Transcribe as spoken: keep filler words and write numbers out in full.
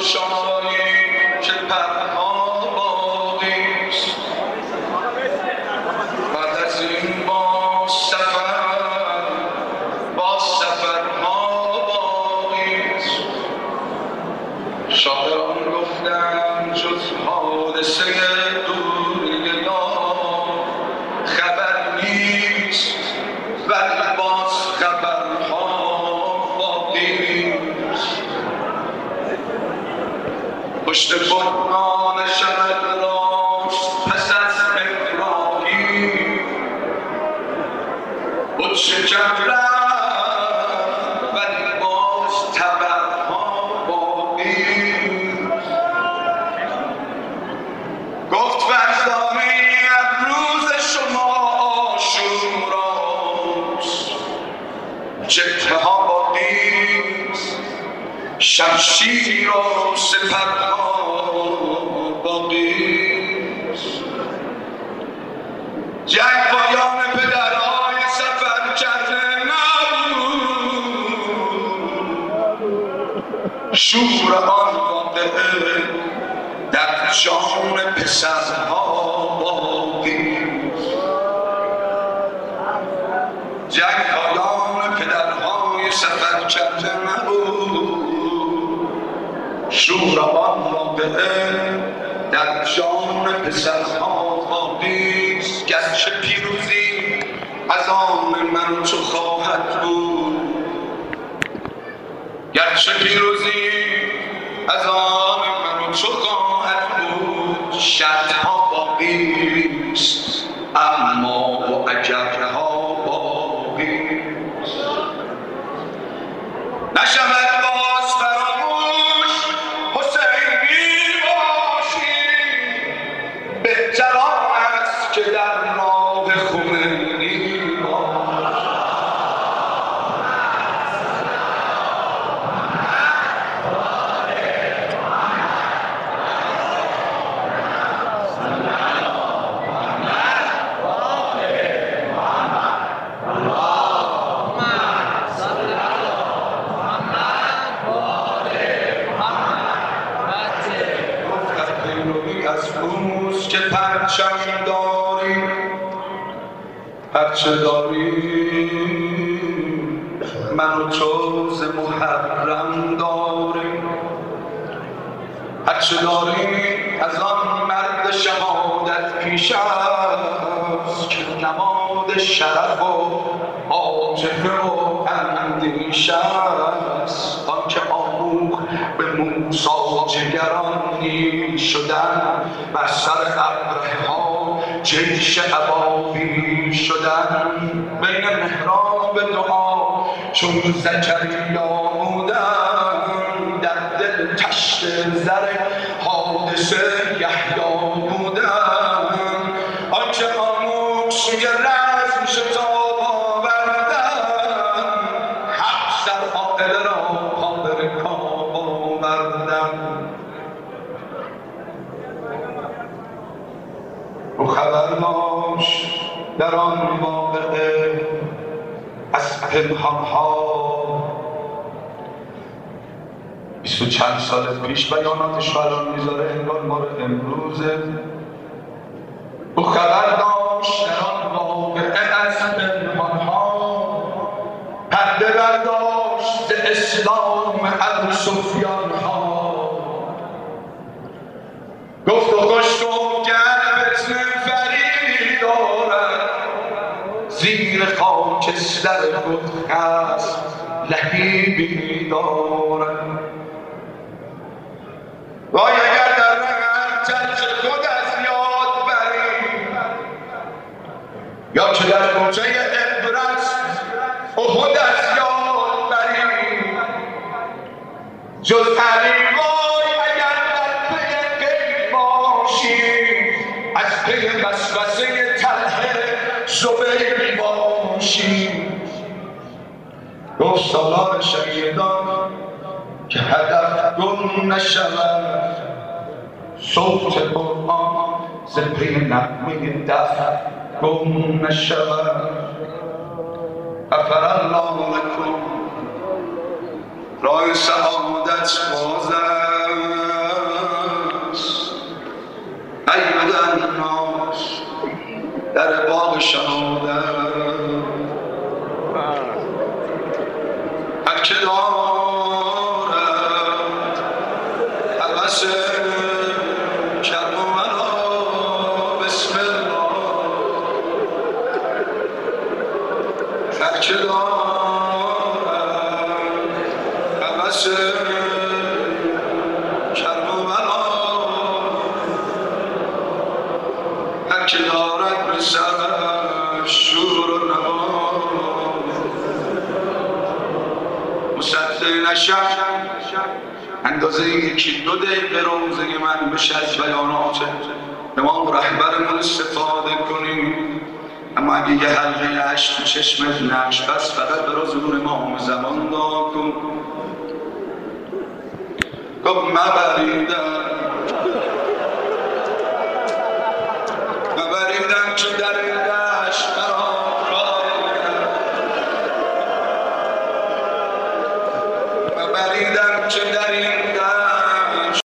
گشایی که پرها باقیست. بعد از این با سفر با سفرها باقیست. شاعران گفتن جز حادثه دوری یار خبر نیست، ولی باز خبرها باقیست. پشت بحران شرق راست پس از ابراهیم بود شکر رفت، ولی باز تبرها باقیست. گفت فرزانه امروز شما آشوراست، جبهه ها باقیست، شمشیر و سپرها باقیست. جنگ پایان پدرهای سفر کرده نبود، شور آن واقعه در جان پسرها باقیست. جنگ پایان پدرهای سفر کرده نبود، شور آن واقعه در جان پسرها باقیست. گرچه پیروزی از آن من تو خواهد بود، گرچه پیروزی از آن من تو خواهد بود، شرطها باقیست اما و اجرها باقیست. نشود باز فراموش حسینی باشی، بهتر آن است که در راه خمینی باشی. از روز که پرچم داری هرچه داری، من و تو ز محرم داری. هرچه داری از آن مرد شهادت پیش است، که نماد شرف و عاطفه و اندیشه است. آنکه آموخت به موسی جگرانی شدن، بر سر ابرهه ها جیش ابابیل شدن. بین محراب دعا چون زکریا بودن، در دل تشت زر حادثه یحیی بودن. آنکه آموخت سوی رزم شتاب آوردن، حق سر عاقله را قادر کام آوردن. او خبر داشت در آن واقعه از پنهانها، بیست و چند سال پیش بیاناتش برام میذاره انگار مال امروزه. او خبر داشت در آن واقعه از پنهانها، پرده برداشت ز اسلام ابوسفیانها. گفت و گشت و گر فتنه فریبی دارد، زیر خاکستر گفت هست لهیبی دارد. وای اگر در رنگ ترک خود از یاد بری، یا که در موجه عبرت احد از یاد بری. جز علی وای اگر در پی غیب باشی، از پی وسوسه طلحه زبیر باشی. گفت سالار شهیدان که هدف گم نشود، صوت قرآن ز پی نغمه دف گم نشود. غفر الله لکم راه سعادت بازم. هر که دارد هوس کرم و ملا بسم الله هر که دارد هوس کرم و ملا هر که دارد به سرش شور و نوا مصدق نشم اندازه یکی دو دقیقه روزه من بشه از بیانات امام رهبرمون استفاده کنیم. اما اگه یه حلقه عشق تو چشمت نقش بس فقط براز اون امام زمان دعا کن. گفت مبریدم مبریدم که در این دشت برام رایدم مبریدم که در این